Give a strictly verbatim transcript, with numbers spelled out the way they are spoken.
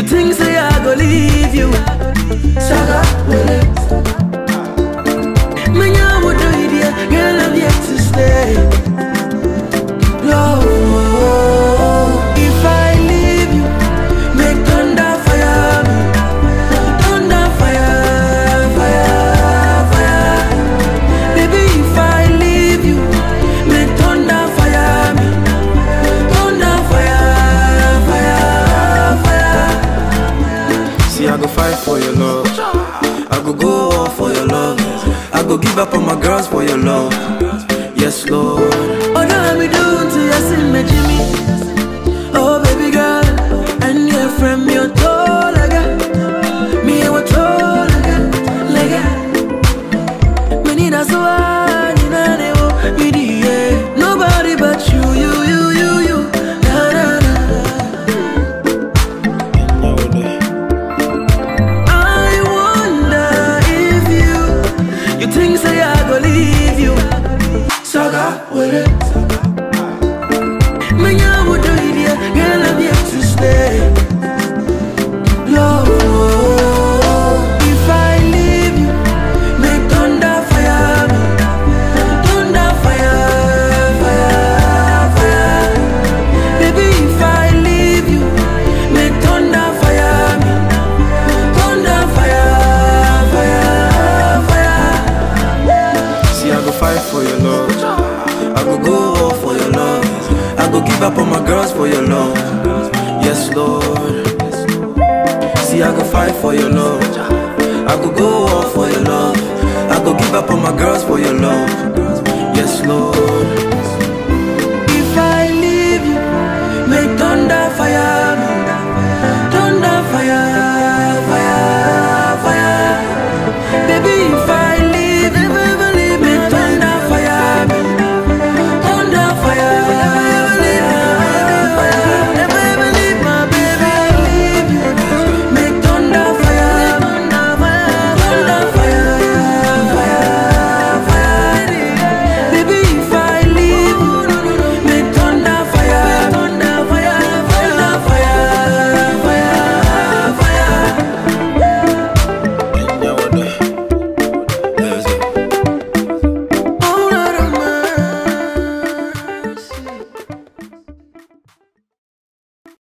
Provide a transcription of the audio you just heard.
think say I go leave you? Saga, well, Manya would do it, yeah, girl, I'm yet to stay. Love, if I leave you, make thunder fire me. Thunder fire, fire, fire. Baby, if I leave you, make thunder fire me. Thunder fire, fire, fire. See, I go fight for your love. I go go all for your love. I go give up on my girls for your love. Yes, Lord. Oh, no, me doing to you, see me, Jimmy. Oh, baby girl, and your friend, me, you're tall, like me, you're tall, like me, need a so hard, you know, me, yeah. Nobody but you, you, you, you, you. Na, na, na. I wonder if you, you think say I go leave you. Saga, with it. Manya would do it, yeah, girl, I'm yet to stay. Love, if I leave you, make thunder fire me. Thunder fire, fire, fire. Baby, if I leave you, make thunder fire me. Thunder fire, fire, fire. See, I go fight for your love. I go go all for your love. I go give up on my girls for your love. Yes, Lord. See, I go fight for your love. I go go all for your love. I go give up on my girls for your love. Yes, Lord.